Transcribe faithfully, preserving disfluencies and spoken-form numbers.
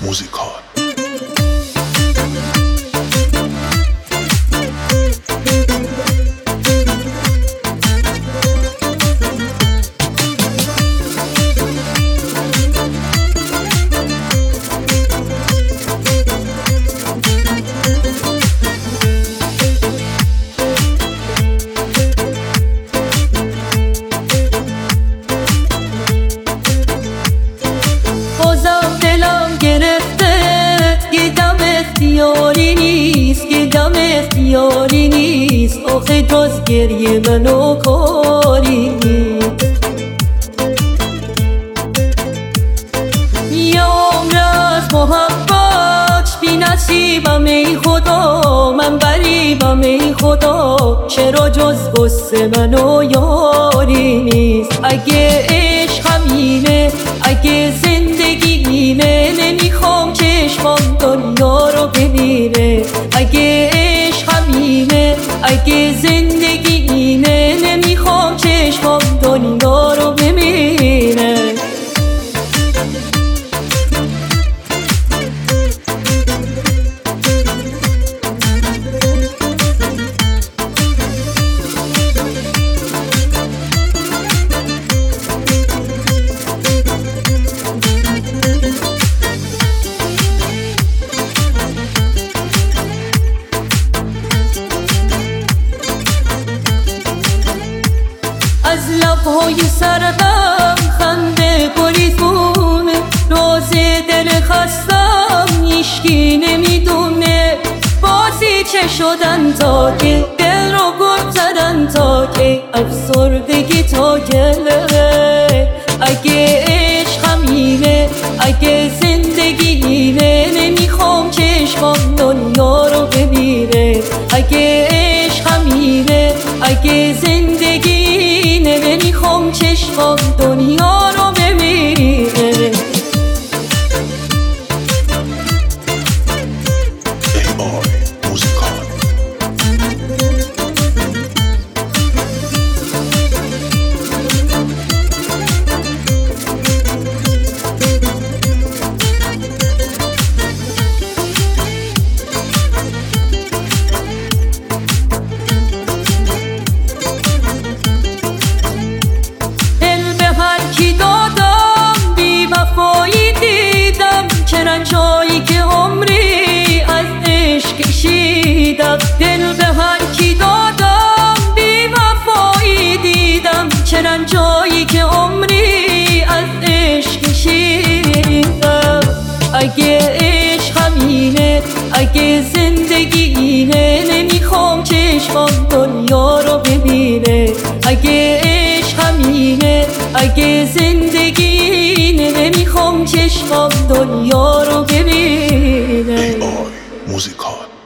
موزیکال. اختیاری نیست که دم اختیاری نیست، آخه جز گریه منو کاری نیست. یه عمر از محبت بی نصیبم ای خدا، من غریبم ای خدا، چرا جز غصه منو یاری نیست. اگه عشق همینه، اگه زندگی اینه، نمیخوام چشمام دنیا رو ببینه. اگه عشق همینه، اگه زندگی اینه، نمیخوام چشمام دنیا رو ببینه. از لبهای سردم خنده گریزونه، راز دل خستم هیچکی نمیدونه. بازی چه شدن تا که دل رو گل زدن، تا که افسردگی تا گله. اگه عشق همینه، اگه زندگی اینه، نمیخوام چشمام دنیا رو ببینه. اگه عشق همینه، اگه زندگی نمیخوام چشمام دنیا رو ببینه. رنجایی که عمری از عشق کشیدم، دل به هر کی دادم بی وفایی دیدم. چه رنجایی که عمری از عشق کشیدم. اگه عشق همینه، اگه زندگی اینه، نمیخوام چشمام دنیا رو ببینه. اگه عشق همینه، اگه زندگی اینه، نمیخوام چشمام دنیا رو ببینه. موزیکال.